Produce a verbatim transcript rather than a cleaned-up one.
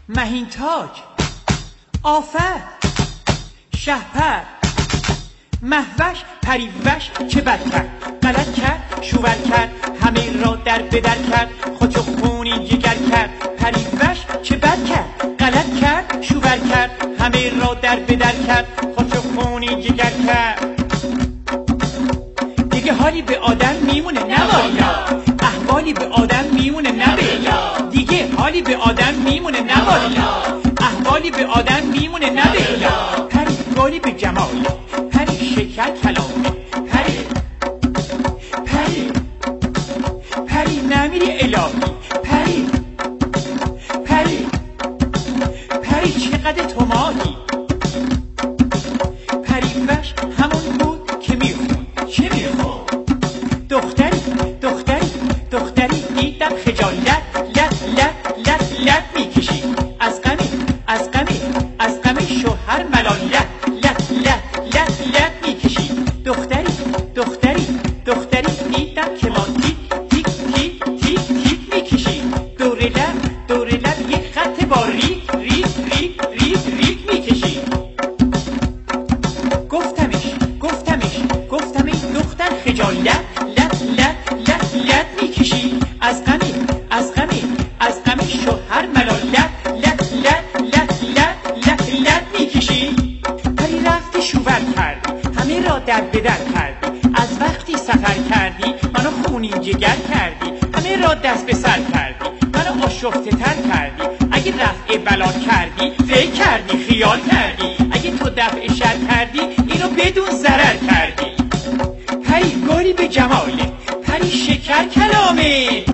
مهین تاج، آفت، شهپر، مهوش، پریوش چه بد کرد، غلط کرد، شوور کرد، همه را در بدر کرد، خودشو خونی جگر کرد. پریوش چه بد کرد، غلط کرد، شوور کرد، همه را در بدر کرد، خودشو خونی جگر کرد. دیگه حالی به آدم میمونه نوالا، احوالی به آدم میمونه نبیلا. دیگه حالی به آدم میمونه نوالا، احوالی به آدم میمونه نبیلا. پری گالی به جمال، پری شکر کلامه، پری پری پری نمیری الهی، پری پری پری چقدر تو ماهی. پریوش همون بود که میخون، چه میخون؟ دختری دختری دختری دیدم خجالت لط لط لط لط میکشی، از غمی از غمی از غمی شوهر ملالت لط لط لط لط میکشی. دختری دختری دختری دیدم که ما تیک تیک تیک تیک تیک میکشی، دور لب دور لب یک خط با ریک ریک ریک ریک ریک میکشی. گفتمش گفتمش گفتم ای دختر خجالت لط لط لط لط میکشی، از غمی از غمی از غمی شوهر ملالت لط لط لط لط لط لط میکشی. پری رفتی شوور کردی، همه را در بدر کردی، از وقتی سفر کردی منو خونین جگر کردی، همه را دست به سر کردی، منو آشفته تر کردی. اگه رفع بلا کردی فکر کردی خیال کردی، اگه تو دفع شر کردی اینو بدون ضرر کردی. پری گالی به جماله، پری شکر کلامه،